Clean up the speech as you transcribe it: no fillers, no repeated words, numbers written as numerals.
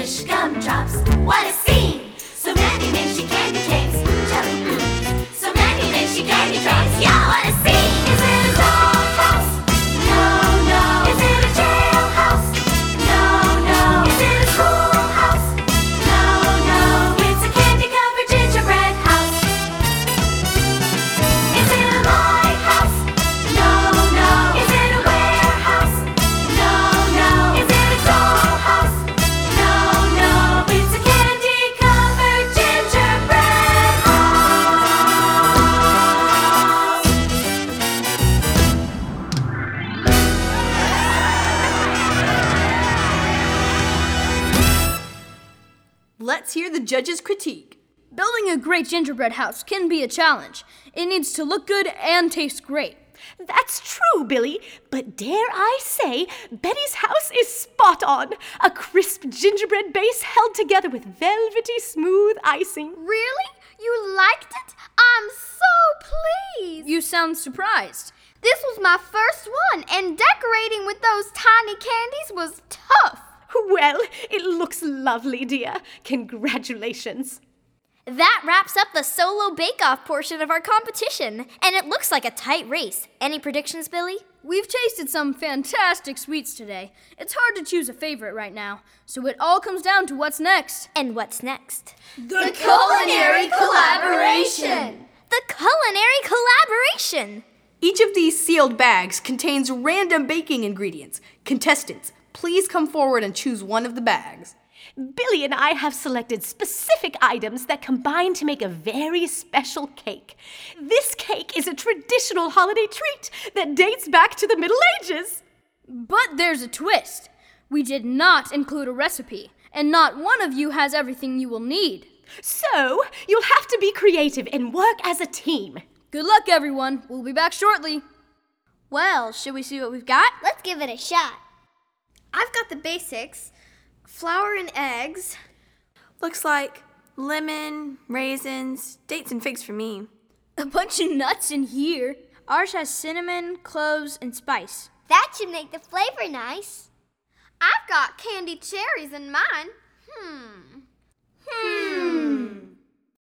swish gumdrops. What a scene! So many makeshift candy canes. Jelly, so many makeshift candy canes. Yeah, what a scene! Is it a dollhouse? No, no. Is it a jailhouse? No, no. Is it a schoolhouse? No, no. It's a candy-covered gingerbread house. Is it a lighthouse? No, no. Is it a warehouse? No, no. Is it a dollhouse? No, no. It's a candy-covered gingerbread house. Let's hear the judge's critique. Building a great gingerbread house can be a challenge. It needs to look good and taste great. That's true, Billy, but dare I say, Betty's house is spot on. A crisp gingerbread base held together with velvety smooth icing. Really? You liked it? I'm so pleased. You sound surprised. This was my first one, and decorating with those tiny candies was tough. Well, it looks lovely, dear. Congratulations. That wraps up the solo bake-off portion of our competition, and it looks like a tight race. Any predictions, Billy? We've tasted some fantastic sweets today. It's hard to choose a favorite right now, so it all comes down to what's next. And what's next? The culinary collaboration. The culinary collaboration! Each of these sealed bags contains random baking ingredients. Contestants, please come forward and choose one of the bags. Billy and I have selected specific items that combine to make a very special cake. This cake is a traditional holiday treat that dates back to the Middle Ages. But there's a twist. We did not include a recipe, and not one of you has everything you will need. So, you'll have to be creative and work as a team. Good luck, everyone. We'll be back shortly. Well, should we see what we've got? Let's give it a shot. I've got the basics. Flour and eggs. Looks like lemon, raisins, dates and figs for me. A bunch of nuts in here. Ours has cinnamon, cloves, and spice. That should make the flavor nice. I've got candied cherries in mine.